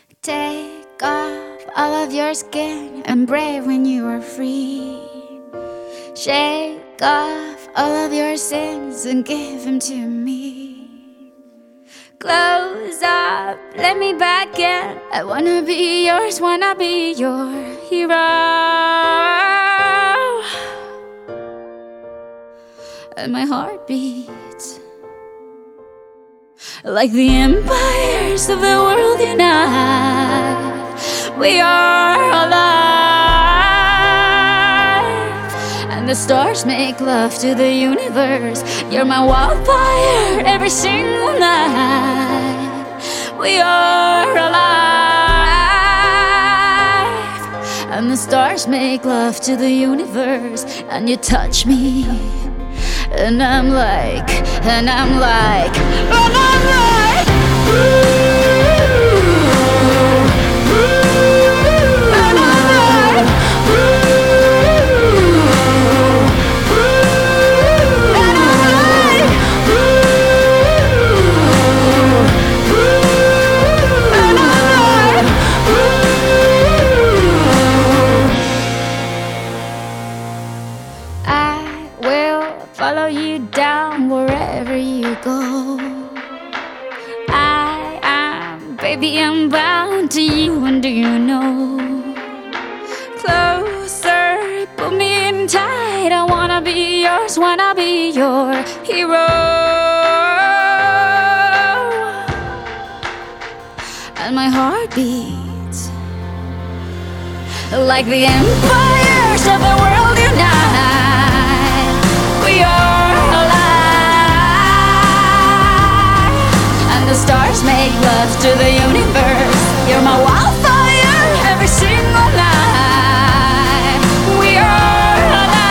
Take off all of your skin and brave when you are free. Shake off all of your sins and give them to me. Close up, let me back in. I wanna be yours, wanna be your hero. And my heart beats like the empires of the world unite. We are alive, and the stars make love to the universe. You're my wildfire every single night. We are alive, and the stars make love to the universe. And you touch me, and I'm like, ooh. Follow you down wherever you go. Baby, I'm bound to you, and do you know? Closer, put me in tight. I wanna be yours, wanna be your hero. And my heart beats like the empires of the world unite. We are alive, and the stars make love to the universe. You're my wildfire every single night. We are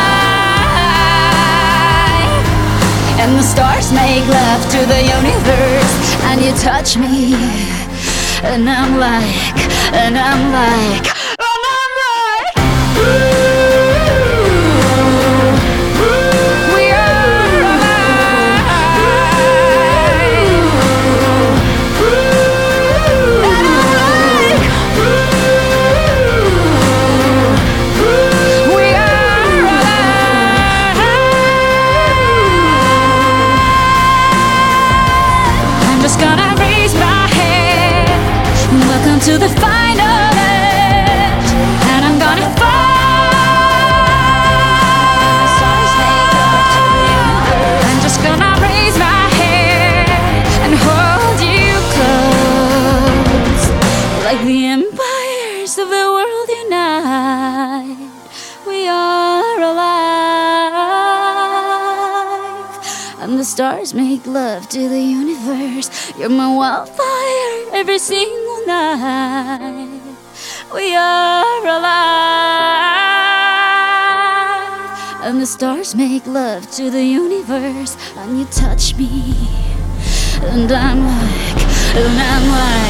alive, and the stars make love to the universe. And you touch me, and I'm like, ooh. Gonna raise my head, welcome to the final edge, and I'm gonna fall. I'm just gonna raise my head and hold you close, like the empires of the world unite. We are alive, and the stars make love to the universe. You're my wildfire every single night. We are alive, and the stars make love to the universe. And you touch me, and I'm like